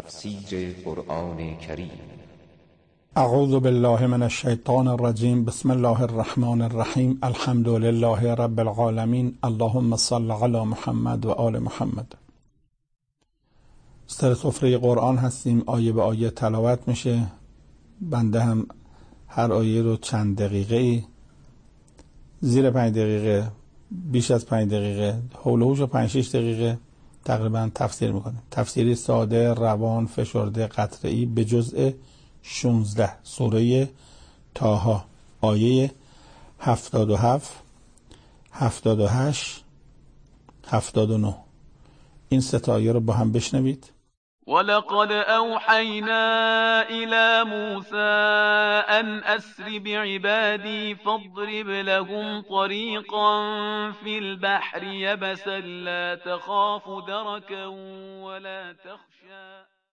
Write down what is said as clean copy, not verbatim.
تفسیر قرآن کریم. اعوذ بالله من الشیطان الرجیم. بسم الله الرحمن الرحیم. الحمد لله رب العالمین. اللهم صل علی محمد و آل محمد. سر سفره قرآن هستیم، آیه به آیه تلاوت میشه. بنده هم هر آیه رو چند دقیقه، زیر 5 دقیقه، بیش از 5 دقیقه، حول و حوش 5-6 دقیقه تقریبا تفسیر میکنه. تفسیری ساده، روان، فشرده، قطعی به جزء 16 سوره طه، آیه 77، 78، 79. این 3 آیه رو با هم بشنوید. ولقد أوحينا إلى موسى أن أسر بعبادي فاضرب لهم طريقا في البحر يبسا لا تخاف دركا ولا تخشى